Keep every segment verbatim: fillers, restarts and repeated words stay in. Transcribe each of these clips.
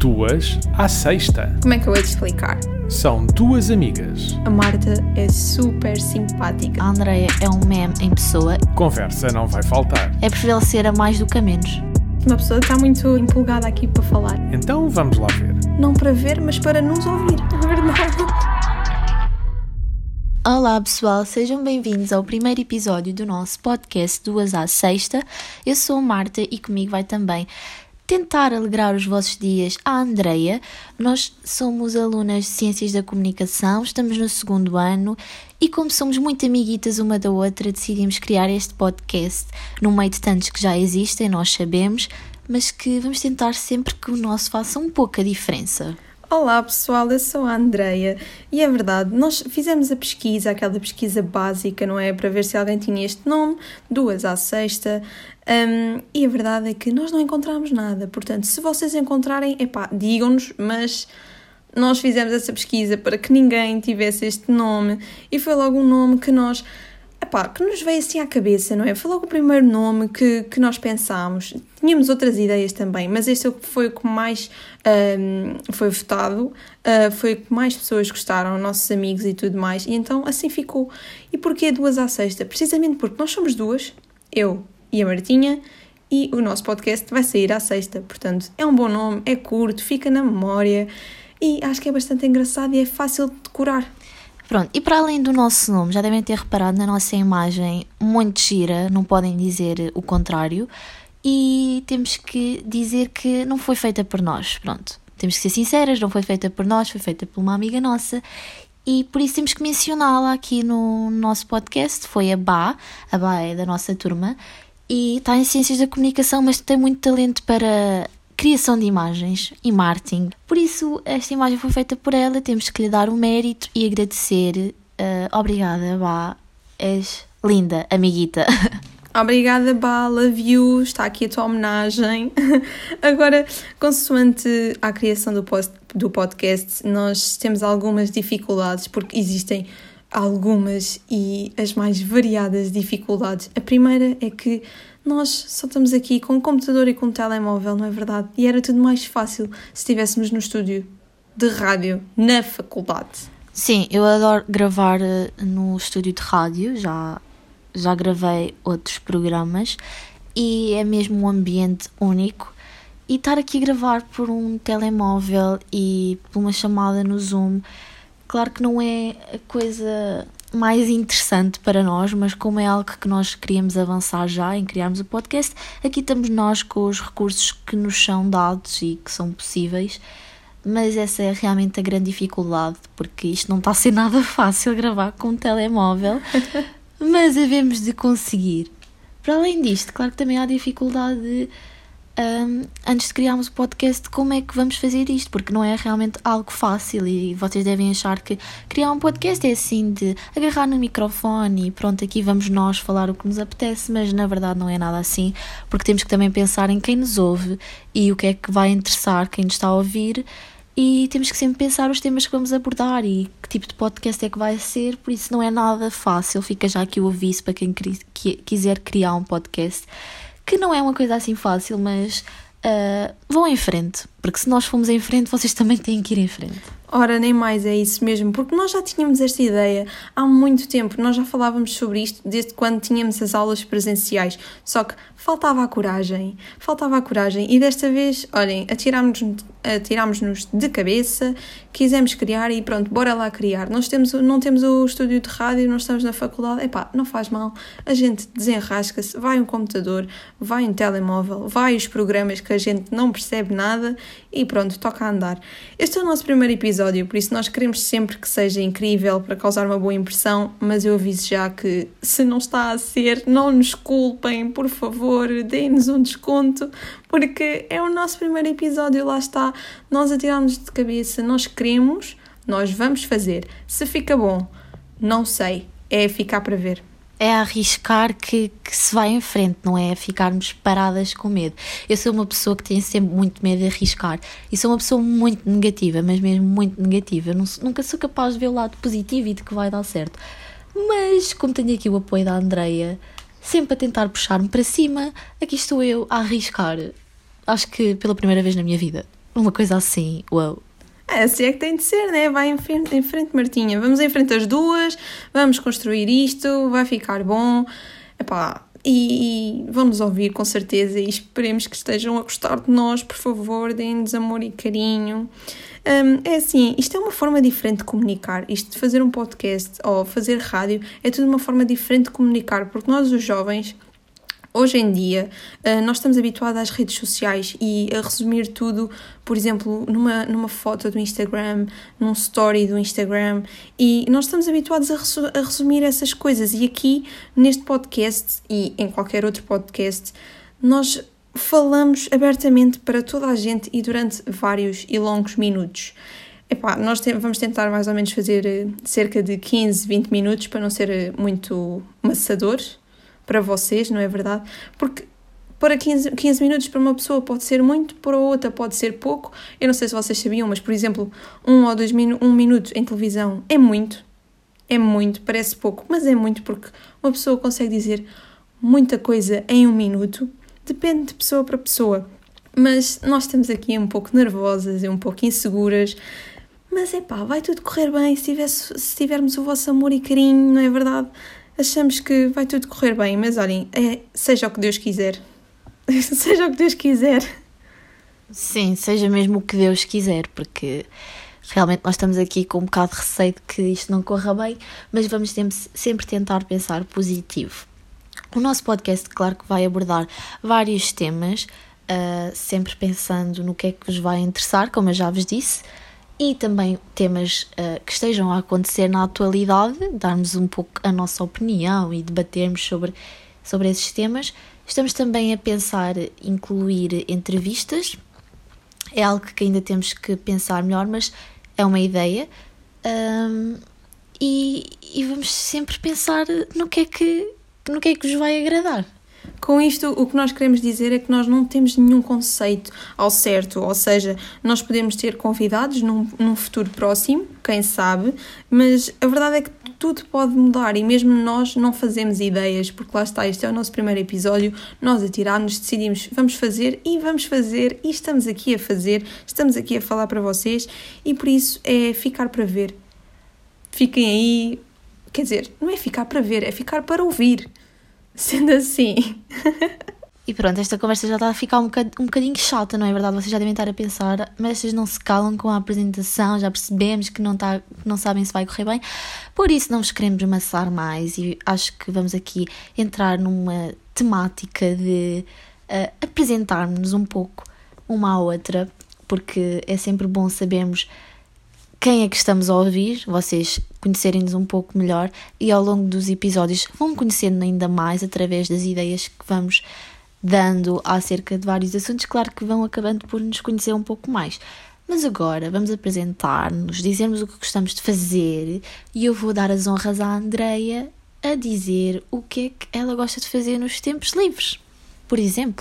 Duas à sexta. Como é que eu vou te explicar? São duas amigas. A Marta é super simpática. A Andreia é um meme em pessoa. Conversa não vai faltar. É preferível ser a mais do que a menos. Uma pessoa está muito empolgada aqui para falar. Então vamos lá ver. Não para ver, mas para nos ouvir. É verdade. Olá pessoal, sejam bem-vindos ao primeiro episódio do nosso podcast Duas à Sexta. Eu sou a Marta e comigo vai também tentar alegrar os vossos dias a Andreia. Nós somos alunas de Ciências da Comunicação, estamos no segundo ano e como somos muito amiguitas uma da outra, decidimos criar este podcast no meio de tantos que já existem, nós sabemos, mas que vamos tentar sempre que o nosso faça um pouco a diferença. Olá pessoal, eu sou a Andreia e é verdade, nós fizemos a pesquisa, aquela pesquisa básica, não é? Para ver se alguém tinha este nome, Duas à Sexta, um, e a verdade é que nós não encontramos nada, portanto, se vocês encontrarem, epá, digam-nos, mas nós fizemos essa pesquisa para que ninguém tivesse este nome e foi logo um nome que nós... Epá, que nos veio assim à cabeça, não é? Foi logo o primeiro nome que, que nós pensámos. Tínhamos outras ideias também, mas este foi o que mais um, foi votado, uh, foi o que mais pessoas gostaram, nossos amigos e tudo mais, e então assim ficou. E porquê Duas à Sexta? Precisamente porque nós somos duas, eu e a Martinha, e o nosso podcast vai sair à sexta, portanto é um bom nome, é curto, fica na memória, e acho que é bastante engraçado e é fácil de decorar. Pronto, e para além do nosso nome, já devem ter reparado na nossa imagem muito gira, não podem dizer o contrário, e temos que dizer que não foi feita por nós, pronto. Temos que ser sinceras, não foi feita por nós, foi feita por uma amiga nossa, e por isso temos que mencioná-la aqui no nosso podcast. Foi a Bá, a Bá é da nossa turma, e está em Ciências da Comunicação, mas tem muito talento para criação de imagens e marketing. Por isso, esta imagem foi feita por ela, temos que lhe dar o mérito e agradecer. Uh, obrigada, Bá, és linda, amiguita. Obrigada, Bá, love you, está aqui a tua homenagem. Agora, consoante à criação do, post, do podcast, nós temos algumas dificuldades, porque existem algumas e as mais variadas dificuldades. A primeira é que nós só estamos aqui com um computador e com um telemóvel, não é verdade? E era tudo mais fácil se estivéssemos no estúdio de rádio, na faculdade. Sim, eu adoro gravar no estúdio de rádio, já, já gravei outros programas e é mesmo um ambiente único. E estar aqui a gravar por um telemóvel e por uma chamada no Zoom, claro que não é a coisa mais interessante para nós, mas como é algo que nós queríamos avançar já em criarmos o podcast, aqui estamos nós com os recursos que nos são dados e que são possíveis, mas essa é realmente a grande dificuldade, porque isto não está a ser nada fácil gravar com um telemóvel, mas havemos de conseguir. Para além disto, claro que também há dificuldade de, Um, antes de criarmos o podcast, como é que vamos fazer isto, porque não é realmente algo fácil e vocês devem achar que criar um podcast é assim de agarrar no microfone e pronto, aqui vamos nós falar o que nos apetece, mas na verdade não é nada assim, porque temos que também pensar em quem nos ouve e o que é que vai interessar quem nos está a ouvir e temos que sempre pensar os temas que vamos abordar e que tipo de podcast é que vai ser, por isso não é nada fácil. Fica já aqui o aviso para quem quiser criar um podcast, que não é uma coisa assim fácil, mas uh, vão em frente, porque se nós formos em frente, vocês também têm que ir em frente. Ora, nem mais, é isso mesmo, porque nós já tínhamos esta ideia há muito tempo, nós já falávamos sobre isto desde quando tínhamos as aulas presenciais, só que faltava a coragem, faltava a coragem e desta vez, olhem, atirámos-nos atirámos-nos de cabeça, quisemos criar e pronto, bora lá criar. Nós temos, não temos o estúdio de rádio, não estamos na faculdade, epá, não faz mal, a gente desenrasca-se, vai um computador, vai um telemóvel, vai os programas que a gente não percebe nada e pronto, toca a andar. Este é o nosso primeiro episódio, por isso nós queremos sempre que seja incrível para causar uma boa impressão, mas eu aviso já que se não está a ser, não nos culpem, por favor, deem-nos um desconto, porque é o nosso primeiro episódio, lá está, nós atiramos de cabeça, nós queremos, nós vamos fazer. Se fica bom, não sei, é ficar para ver. É arriscar que, que se vai em frente, não é ficarmos paradas com medo. Eu sou uma pessoa que tem sempre muito medo de arriscar e sou uma pessoa muito negativa, mas mesmo muito negativa. Eu não, nunca sou capaz de ver o lado positivo e de que vai dar certo. Mas como tenho aqui o apoio da Andreia, sempre a tentar puxar-me para cima, aqui estou eu a arriscar. Acho que pela primeira vez na minha vida. Uma coisa assim, uau. É, assim é que tem de ser, né? Vai em frente, em frente, Martinha. Vamos em frente as duas, vamos construir isto, vai ficar bom. Epá, e, e vão-nos ouvir com certeza e esperemos que estejam a gostar de nós, por favor, deem-nos amor e carinho. Um, é assim, isto é uma forma diferente de comunicar. Isto de fazer um podcast ou fazer rádio é tudo uma forma diferente de comunicar, porque nós, os jovens, hoje em dia, nós estamos habituados às redes sociais e a resumir tudo, por exemplo, numa, numa foto do Instagram, num story do Instagram, e nós estamos habituados a, resu- a resumir essas coisas. E aqui, neste podcast e em qualquer outro podcast, nós falamos abertamente para toda a gente e durante vários e longos minutos. Epá, nós te- vamos tentar mais ou menos fazer uh, cerca de quinze, vinte minutos para não ser uh, muito maçador para vocês, não é verdade? Porque para quinze, quinze minutos para uma pessoa pode ser muito, para outra pode ser pouco. Eu não sei se vocês sabiam, mas, por exemplo, um ou dois minu- um minuto em televisão é muito. É muito, parece pouco, mas é muito porque uma pessoa consegue dizer muita coisa em um minuto. Depende de pessoa para pessoa. Mas nós estamos aqui um pouco nervosas e um pouco inseguras. Mas, epá, vai tudo correr bem se, tivesse, se tivermos o vosso amor e carinho, não é verdade? Achamos que vai tudo correr bem, mas olhem, é, seja o que Deus quiser. Seja o que Deus quiser. Sim, seja mesmo o que Deus quiser, porque realmente nós estamos aqui com um bocado de receio de que isto não corra bem, mas vamos sempre tentar pensar positivo. O nosso podcast, claro que vai abordar vários temas, uh, sempre pensando no que é que vos vai interessar, como eu já vos disse, e também temas uh, que estejam a acontecer na atualidade, darmos um pouco a nossa opinião e debatermos sobre, sobre esses temas. Estamos também a pensar incluir entrevistas, é algo que ainda temos que pensar melhor, mas é uma ideia. Um, e, e vamos sempre pensar no que é que, no que é que vos vai agradar. Com isto, o que nós queremos dizer é que nós não temos nenhum conceito ao certo, ou seja, nós podemos ter convidados num, num futuro próximo, quem sabe, mas a verdade é que tudo pode mudar e mesmo nós não fazemos ideias, porque lá está, este é o nosso primeiro episódio, nós atirámos, decidimos, vamos fazer e vamos fazer e estamos aqui a fazer, estamos aqui a falar para vocês e por isso é ficar para ver. Fiquem aí, quer dizer, não é ficar para ver, é ficar para ouvir. Sendo assim. E pronto, esta conversa já está a ficar um bocadinho, um bocadinho chata, não é verdade? Vocês já devem estar a pensar, mas vocês não se calam com a apresentação, já percebemos que não, está, não sabem se vai correr bem. Por isso não vos queremos amassar mais e acho que vamos aqui entrar numa temática de uh, apresentarmos um pouco uma à outra, porque é sempre bom sabermos quem é que estamos a ouvir, vocês conhecerem-nos um pouco melhor e ao longo dos episódios vão conhecendo ainda mais através das ideias que vamos dando acerca de vários assuntos. Claro que vão acabando por nos conhecer um pouco mais. Mas agora vamos apresentar-nos, dizermos o que gostamos de fazer e eu vou dar as honras à Andreia a dizer o que é que ela gosta de fazer nos tempos livres, por exemplo.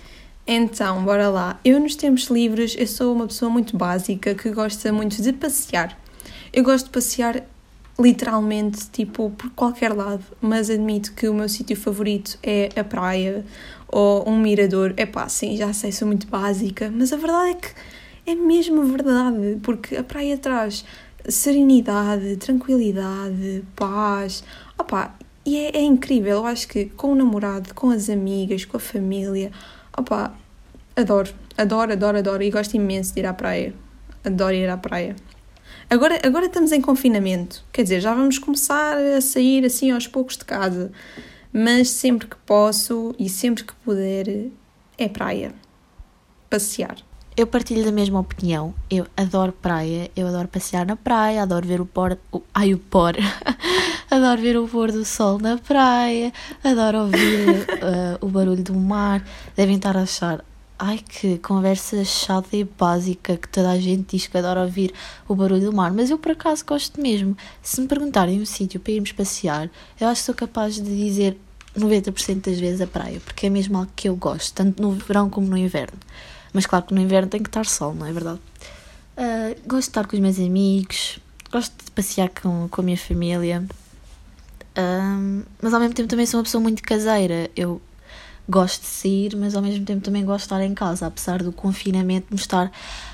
Então, bora lá. Eu nos tempos livres, eu sou uma pessoa muito básica que gosta muito de passear. Eu gosto de passear literalmente, tipo, por qualquer lado, mas admito que o meu sítio favorito é a praia ou um mirador. Epá, sim, já sei, sou muito básica, mas a verdade é que é mesmo verdade, porque a praia traz serenidade, tranquilidade, paz, opá, e é, é incrível. Eu acho que com o namorado, com as amigas, com a família, opá, adoro, adoro, adoro, adoro e gosto imenso de ir à praia, adoro ir à praia. Agora, agora estamos em confinamento, quer dizer, já vamos começar a sair assim aos poucos de casa, mas sempre que posso e sempre que puder é praia, passear. Eu partilho da mesma opinião, eu adoro praia, eu adoro passear na praia, adoro ver o pôr, o, ai o pôr, adoro ver o pôr do sol na praia, adoro ouvir uh, o barulho do mar. Devem estar a achar, ai que conversa chata e básica que toda a gente diz que adora ouvir o barulho do mar, mas eu por acaso gosto mesmo. Se me perguntarem um sítio para irmos passear, eu acho que sou capaz de dizer noventa por cento das vezes a praia, porque é mesmo algo que eu gosto, tanto no verão como no inverno. Mas claro que no inverno tem que estar sol, não é verdade? Uh, gosto de estar com os meus amigos, gosto de passear com, com a minha família, uh, mas ao mesmo tempo também sou uma pessoa muito caseira. Eu gosto de sair, mas ao mesmo tempo também gosto de estar em casa, apesar do confinamento me estar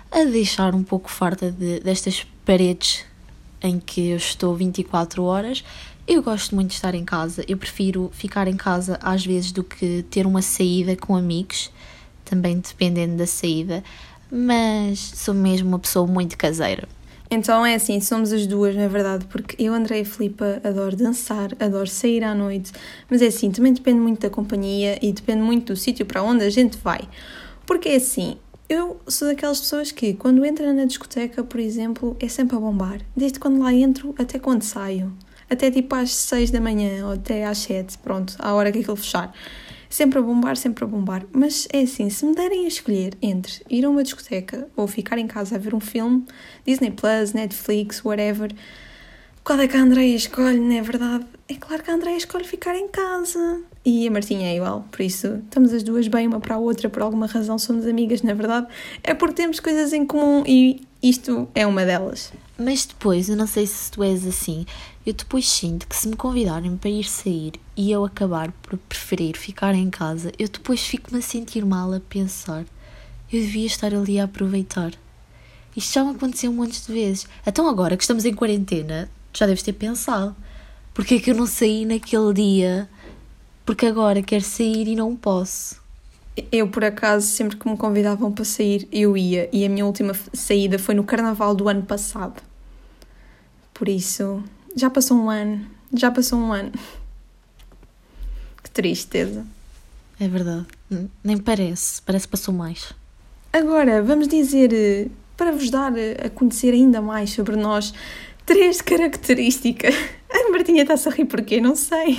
a deixar um pouco farta de, destas paredes em que eu estou vinte e quatro horas. Eu gosto muito de estar em casa, eu prefiro ficar em casa às vezes do que ter uma saída com amigos, também dependendo da saída, mas sou mesmo uma pessoa muito caseira. Então é assim, somos as duas, não é verdade? Porque eu, Andréia e Filipa, adoro dançar, adoro sair à noite, mas é assim, também depende muito da companhia e depende muito do sítio para onde a gente vai. Porque é assim, eu sou daquelas pessoas que quando entra na discoteca, por exemplo, é sempre a bombar. Desde quando lá entro até quando saio. Até tipo às seis da manhã ou até às sete, pronto, à hora que aquilo fechar. Sempre a bombar, sempre a bombar. Mas é assim, se me derem a escolher entre ir a uma discoteca ou ficar em casa a ver um filme, Disney Plus, Netflix, whatever, qual é que a Andréia escolhe, não é verdade? É claro que a Andréia escolhe ficar em casa. E a Martinha é igual, por isso estamos as duas bem uma para a outra, por alguma razão somos amigas, na verdade. É porque temos coisas em comum e isto é uma delas. Mas depois, eu não sei se tu és assim, eu depois sinto que se me convidarem para ir sair e eu acabar por preferir ficar em casa, eu depois fico-me a sentir mal a pensar, eu devia estar ali a aproveitar. Isto já me aconteceu um monte de vezes. Então agora que estamos em quarentena, tu já deves ter pensado, porque é que eu não saí naquele dia, porque agora quero sair e não posso. Eu, por acaso, sempre que me convidavam para sair, eu ia. E a minha última saída foi no Carnaval do ano passado. Por isso, já passou um ano. Já passou um ano. Que tristeza. É verdade. Nem parece. Parece que passou mais. Agora, vamos dizer, para vos dar a conhecer ainda mais sobre nós, três características. A Martinha está-se a rir porquê? Não sei.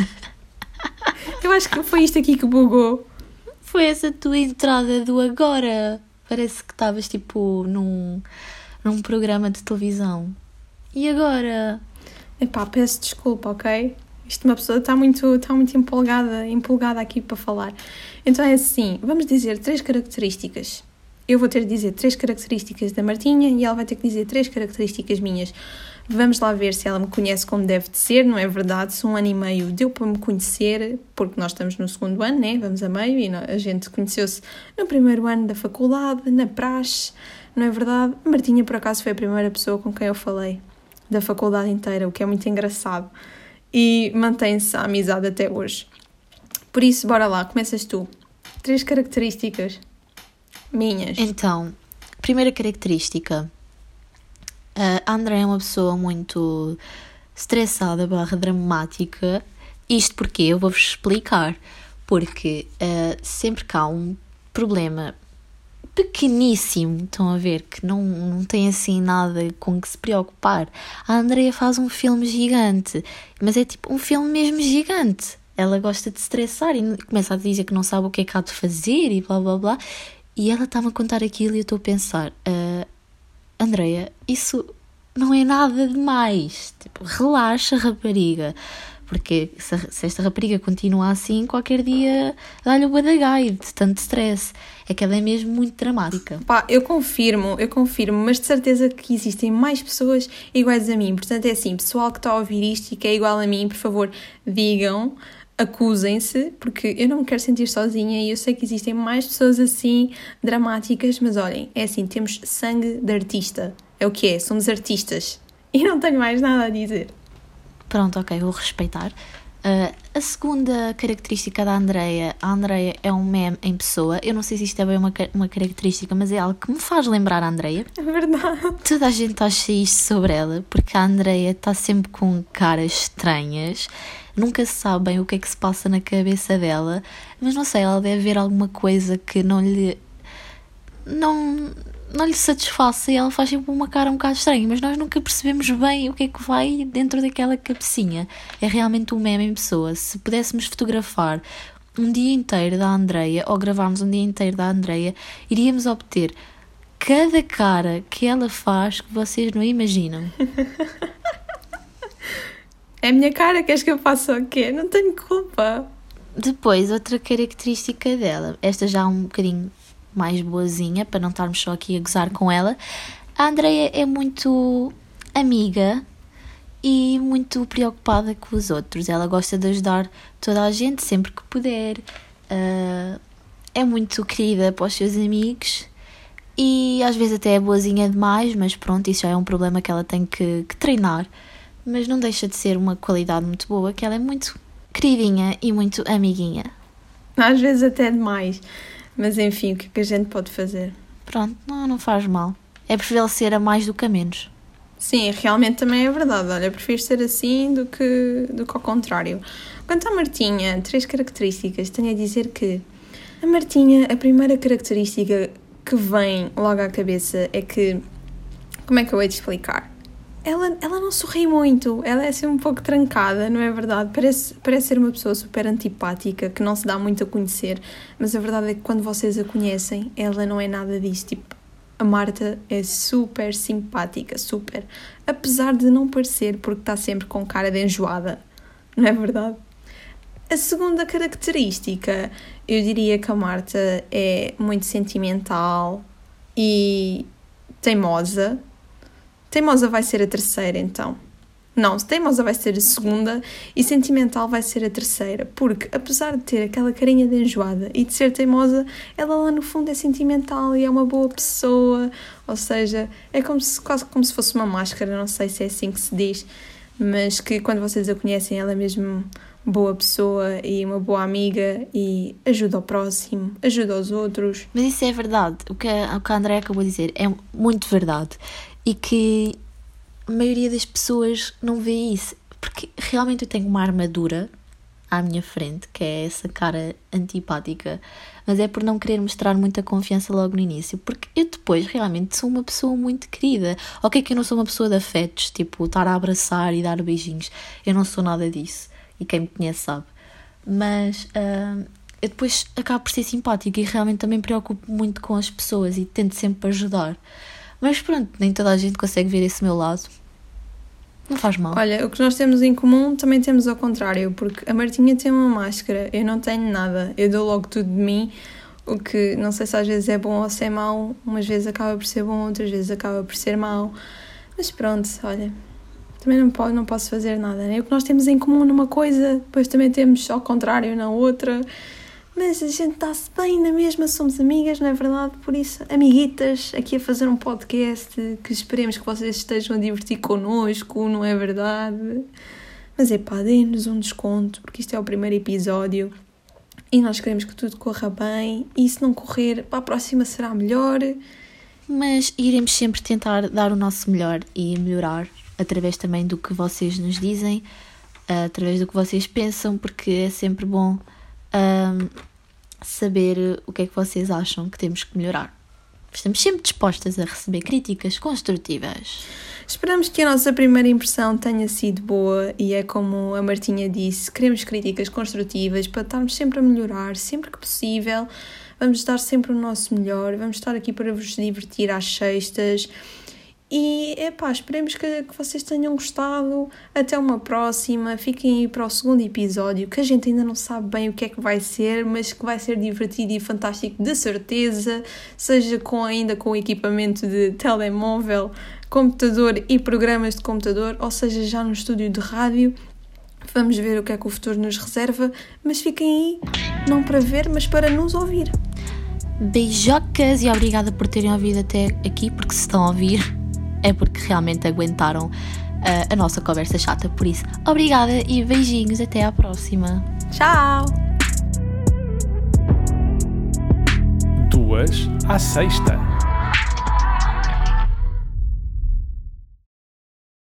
Eu acho que foi isto aqui que bugou. Foi essa tua entrada do agora. Parece que estavas tipo num, num programa de televisão. E agora? Epá, peço desculpa, ok? Isto uma pessoa está muito, está muito empolgada, empolgada aqui para falar. Então é assim, vamos dizer três características. Eu vou ter de dizer três características da Martinha e ela vai ter que dizer três características minhas. Vamos lá ver se ela me conhece como deve de ser, não é verdade? Se um ano e meio deu para me conhecer, porque nós estamos no segundo ano, né? Vamos a meio, e a gente conheceu-se no primeiro ano da faculdade, na praxe, não é verdade? A Martinha, por acaso, foi a primeira pessoa com quem eu falei da faculdade inteira, o que é muito engraçado. E mantém-se a amizade até hoje. Por isso, bora lá, começas tu. Três características minhas. Então, primeira característica. A André é uma pessoa muito estressada barra dramática. Isto porque eu vou-vos explicar. Porque uh, sempre que há um problema pequeníssimo, estão a ver, que não, não tem assim nada com que se preocupar, a Andrea faz um filme gigante. Mas é tipo um filme mesmo gigante. Ela gosta de se estressar e começa a dizer que não sabe o que é que há de fazer e blá blá blá. E ela está-me a contar aquilo e eu estou a pensar... Uh, Andrea, isso não é nada demais. Tipo, relaxa, rapariga. Porque se, se esta rapariga continua assim, qualquer dia dá-lhe o badagai de tanto stress. É que ela é mesmo muito dramática. Pá, eu confirmo, eu confirmo, mas de certeza que existem mais pessoas iguais a mim. Portanto, é assim, pessoal que está a ouvir isto e que é igual a mim, por favor, digam, acusem-se, porque eu não me quero sentir sozinha e eu sei que existem mais pessoas assim, dramáticas, mas olhem, é assim, temos sangue de artista. É o que é, somos artistas. E não tenho mais nada a dizer. Pronto, ok, vou respeitar. Uh, a segunda característica da Andrea, a Andrea é um meme em pessoa. Eu não sei se isto é bem uma, uma característica, mas é algo que me faz lembrar a Andrea. É verdade. Toda a gente acha isto sobre ela, porque a Andrea está sempre com caras estranhas. Nunca se sabe bem o que é que se passa na cabeça dela, mas não sei, ela deve ver alguma coisa que não lhe não, não lhe satisfaça e ela faz sempre uma cara um bocado estranha, mas nós nunca percebemos bem o que é que vai dentro daquela cabecinha. É realmente um meme em pessoa. Se pudéssemos fotografar um dia inteiro da Andrea ou gravarmos um dia inteiro da Andrea, iríamos obter cada cara que ela faz que vocês não imaginam. É a minha cara, queres que eu faça o quê? Não tenho culpa. Depois, outra característica dela, esta já um bocadinho mais boazinha, para não estarmos só aqui a gozar com ela. A Andrea é muito amiga e muito preocupada com os outros. Ela gosta de ajudar toda a gente sempre que puder. Uh, é muito querida para os seus amigos e às vezes até é boazinha demais, mas pronto, isso já é um problema que ela tem que, que treinar. Mas não deixa de ser uma qualidade muito boa, que ela é muito queridinha e muito amiguinha. Às vezes até demais, mas enfim, o que é que a gente pode fazer? Pronto, não, não faz mal. É preferível ser a mais do que a menos. Sim, realmente também é verdade. Olha, prefiro ser assim do que, do que ao contrário. Quanto à Martinha, três características. Tenho a dizer que a Martinha, a primeira característica que vem logo à cabeça é que... Como é que eu hei de explicar? Ela, ela não sorri muito, ela é assim um pouco trancada, não é verdade? Parece, parece ser uma pessoa super antipática, que não se dá muito a conhecer, mas a verdade é que quando vocês a conhecem, ela não é nada disso. Tipo, a Marta é super simpática, super. Apesar de não parecer, porque está sempre com cara de enjoada, não é verdade? A segunda característica, eu diria que a Marta é muito sentimental e teimosa. Teimosa vai ser a terceira, então. Não, teimosa vai ser a segunda e sentimental vai ser a terceira. Porque, apesar de ter aquela carinha de enjoada e de ser teimosa, ela lá no fundo é sentimental e é uma boa pessoa. Ou seja, é como se, quase como se fosse uma máscara, não sei se é assim que se diz, mas que quando vocês a conhecem, ela é mesmo boa pessoa e uma boa amiga e ajuda ao próximo, ajuda aos outros. Mas isso é verdade. O que a, o que a André acabou de dizer é muito verdade. E que a maioria das pessoas não vê isso. Porque realmente eu tenho uma armadura à minha frente, que é essa cara antipática. Mas é por não querer mostrar muita confiança logo no início. Porque eu depois realmente sou uma pessoa muito querida. Ok que eu não sou uma pessoa de afetos, tipo, estar a abraçar e dar beijinhos. Eu não sou nada disso. E quem me conhece sabe. Mas uh, eu depois acabo por ser simpática e realmente também me preocupo muito com as pessoas e tento sempre ajudar. Mas pronto, nem toda a gente consegue ver esse meu lado. Não faz mal. Olha, o que nós temos em comum também temos ao contrário, porque a Martinha tem uma máscara, eu não tenho nada, eu dou logo tudo de mim, o que não sei se às vezes é bom ou se é mau, umas vezes acaba por ser bom, outras vezes acaba por ser mau, mas pronto, olha, também não, pode, não posso fazer nada, né? O que nós temos em comum numa coisa, depois também temos ao contrário na outra. Mas a gente está-se bem na mesma, somos amigas, não é verdade? Por isso, amiguitas, aqui a fazer um podcast que esperemos que vocês estejam a divertir connosco, não é verdade? Mas é pá, dê-nos um desconto, porque isto é o primeiro episódio e nós queremos que tudo corra bem e se não correr, para a próxima será melhor. Mas iremos sempre tentar dar o nosso melhor e melhorar através também do que vocês nos dizem, através do que vocês pensam, porque é sempre bom Um, saber o que é que vocês acham que temos que melhorar. Estamos sempre dispostas a receber críticas construtivas. Esperamos que a nossa primeira impressão tenha sido boa e é como a Martinha disse, queremos críticas construtivas para estarmos sempre a melhorar, sempre que possível, vamos dar sempre o nosso melhor, vamos estar aqui para vos divertir às sextas. E, epá, esperemos que, que vocês tenham gostado. Até uma próxima. Fiquem aí para o segundo episódio, que a gente ainda não sabe bem o que é que vai ser, mas que vai ser divertido e fantástico de certeza, seja com, ainda com o equipamento de telemóvel, computador e programas de computador, ou seja, já no estúdio de rádio. Vamos ver o que é que o futuro nos reserva, mas fiquem aí, não para ver, mas para nos ouvir. Beijocas e obrigada por terem ouvido até aqui, porque se estão a ouvir é porque realmente aguentaram uh, a nossa conversa chata. Por isso, obrigada e beijinhos, até à próxima. Tchau! Duas à sexta.